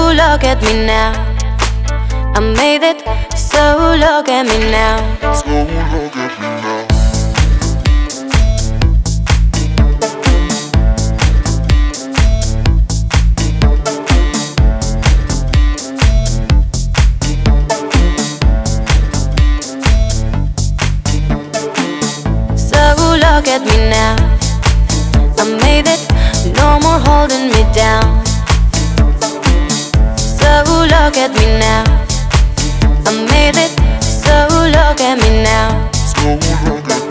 look at me now. I made it, so look at me now. So look at me now. Look at me now. I made it, no more holding me down. So look at me now. I made it, so look at me now. So look at me.